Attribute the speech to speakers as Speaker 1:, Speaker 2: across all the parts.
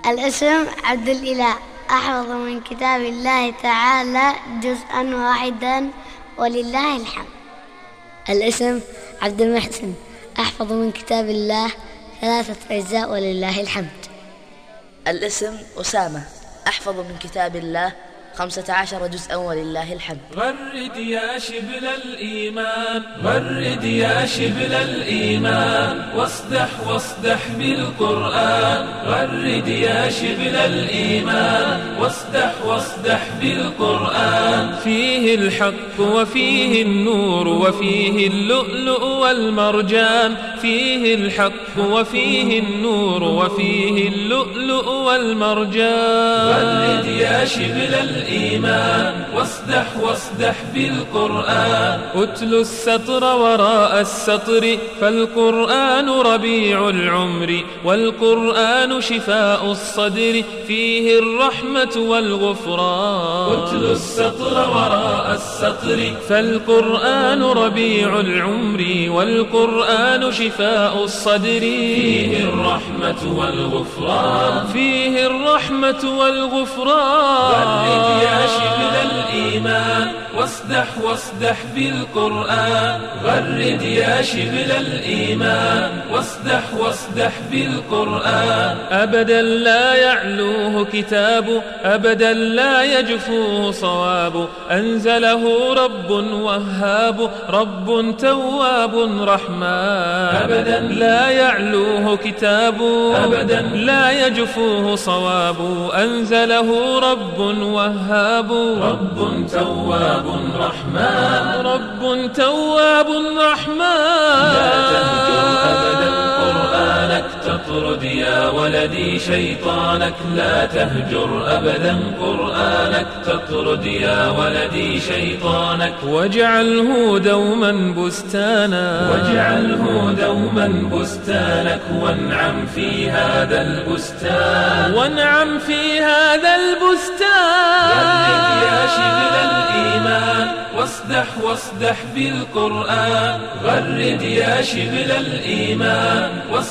Speaker 1: الاسم عبد الإله، أحفظ من كتاب الله تعالى جزءا واحدا ولله الحمد.
Speaker 2: الاسم عبد المحسن، أحفظ من كتاب الله 3 أجزاء ولله الحمد.
Speaker 3: الاسم أسامة، أحفظ من كتاب الله 15 جزءا ولله الحمد.
Speaker 4: غرد يا شبل الإيمان، غرد يا شبل الإيمان، واصدح بالقرآن. غرد يا شبل الإيمان، واصدح بالقرآن. فيه الحق وفيه النور وفيه اللؤلؤ والمرجان. فيه الحق وفيه النور وفيه اللؤلؤ والمرجان. غرد يا شبل الإيمان، واصدح بالقرآن. أتل السطر وراء السطر، فالقرآن ربيع العمر، والقرآن شفاء الصدر، فيه الرحمة والغفران. أتل السطر وراء السطر، فالقرآن ربيع العمر، والقرآن شفاء الصدر، فيه الرحمة والغفران. فيه الرحمة والغفران. غرد يا شبل الإيمان، واصدح بالقرآن. غرد يا شبل الإيمان، واصدح بالقرآن. أبدا لا يعلوه كتاب، أبدا لا يجفوه صواب. أنزله رب وهاب، رب تواب رحمن. أبدا لا يعلوه كتاب، أبدا لا يجفوه صواب. أنزله رب وهاب، رب تواب رحمن. رب تواب رحمن. لا تهجر أبدا قرآنك، تطرد يا ولدي شيطانك. لا تهجر أبدا قرآنك، تطرد يا ولدي شيطانك. واجعله دوما بستانا، واجعله دوما بستانك. وانعم في هذا البستان، وانعم في هذا البستان. غرد يا شبل الإيمان، واصدح بالقرآن. غرد يا شبل الإيمان،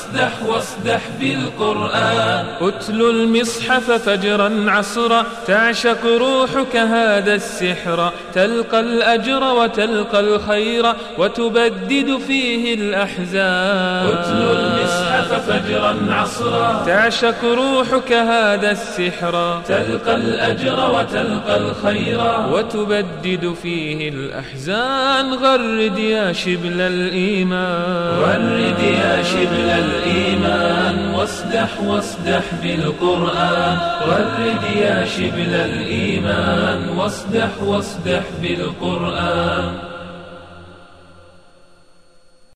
Speaker 4: واصدح بالقرآن. أتل المصحف فجرا عصرا، تعشق روحك هذا السحر. تلقى الأجر وتلقى الخير، وتبدد فيه الأحزان. أتل المصحف فجرا عصرا، تعشق روحك هذا السحر. تلقى الأجر وتلقى الخير، وتبدد فيه الأحزان. غرد يا شبل الإيمان، غرد يا شبل الإيمان، واصدح بالقرآن. غرد يا شبل الإيمان، واصدح بالقرآن.